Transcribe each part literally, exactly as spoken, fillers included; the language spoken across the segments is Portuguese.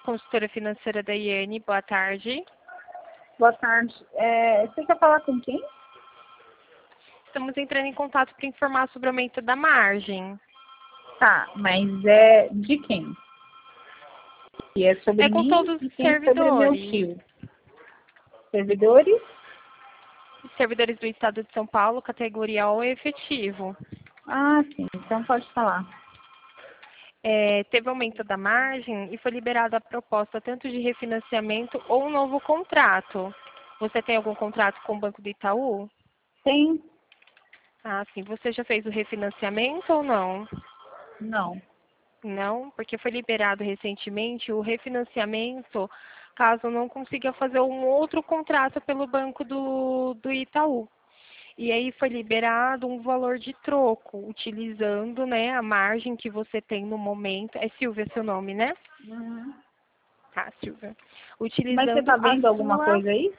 Consultora financeira da Iane, boa tarde. Boa tarde. É, você quer falar com quem? Estamos entrando em contato para informar sobre o aumento da margem. Tá, mas é de quem? E é sobre É com mim todos e os tem sobre meu servidores. tio. Servidores? Servidores do Estado de São Paulo, categoria O efetivo. Ah, sim. Então pode falar. É, teve aumento da margem e foi liberada a proposta tanto de refinanciamento ou um novo contrato. Você tem algum contrato com o Banco do Itaú? Tem? Ah, sim. Você já fez o refinanciamento ou não? Não. Não, porque foi liberado recentemente o refinanciamento, caso não consiga fazer um outro contrato pelo Banco do, do Itaú. E aí foi liberado um valor de troco, utilizando, né, a margem que você tem no momento. É Silvia seu nome, né? Uhum. Tá, Silvia. Mas você Utilizando tá a vendo alguma sua... coisa aí?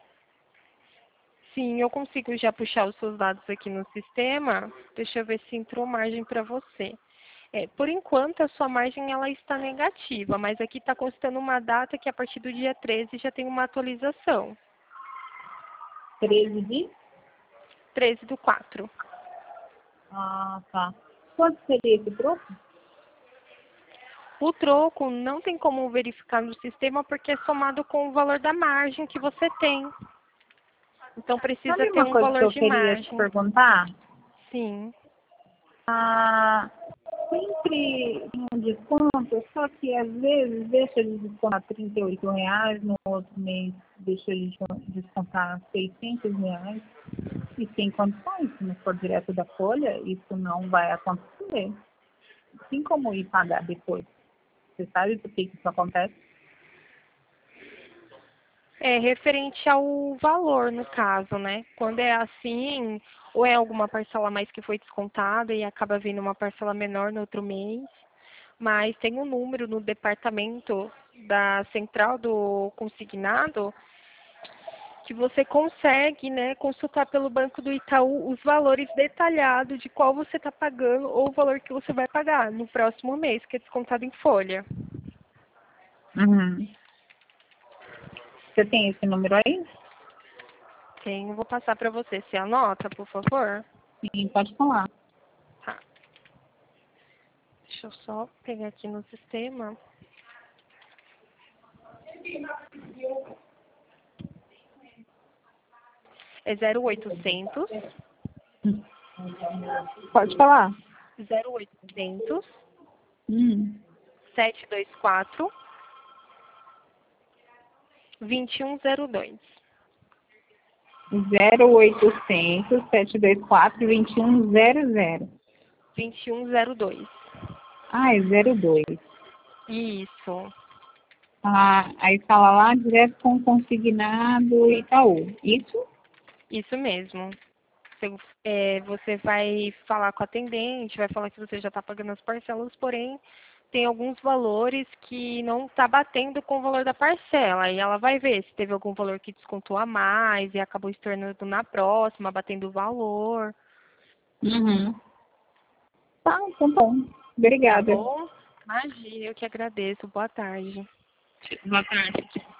Sim, eu consigo já puxar os seus dados aqui no sistema. Deixa eu ver se entrou margem para você. É, por enquanto, a sua margem ela está negativa, mas aqui está constando uma data que a partir do dia treze já tem uma atualização. treze de? treze do quatro. Ah, tá. Quanto seria esse troco? O troco não tem como verificar no sistema porque é somado com o valor da margem que você tem. Então precisa Sabe ter uma um coisa que valor eu de queria te margem. perguntar? Sim. Ah, sempre tem um desconto, só que às vezes deixa de descontar trinta e oito reais, no outro mês deixa de descontar seiscentos reais. E sem condições, se não for direto da folha, isso não vai acontecer. Tem como ir pagar depois. Você sabe por que que isso acontece? É referente ao valor, no caso, né? Quando é assim, ou é alguma parcela a mais que foi descontada e acaba vindo uma parcela menor no outro mês, mas tem um número no departamento da central do consignado que você consegue, né, consultar pelo Banco do Itaú os valores detalhados de qual você está pagando ou o valor que você vai pagar no próximo mês, que é descontado em folha. Uhum. Você tem esse número aí? Tem, vou passar para você. Você anota, por favor? Sim, pode falar. Tá. Deixa eu só pegar aqui no sistema. É zero oitocentos, Pode falar. zero oitocentos, Hum. sete dois quatro, dois um zero dois. zero oitocentos, sete dois quatro, dois um zero zero. dois um zero dois. Ah, é zero dois. Isso. Ah, aí fala lá direto com o consignado Itaú. Isso? Isso mesmo. Você, é, você vai falar com a atendente, vai falar que você já está pagando as parcelas, porém tem alguns valores que não está batendo com o valor da parcela. E ela vai ver se teve algum valor que descontou a mais e acabou estornando na próxima, batendo o valor. Uhum. Tá, tá bom. Tá Obrigada. bom? Imagina, eu que agradeço. Boa tarde. Boa tarde.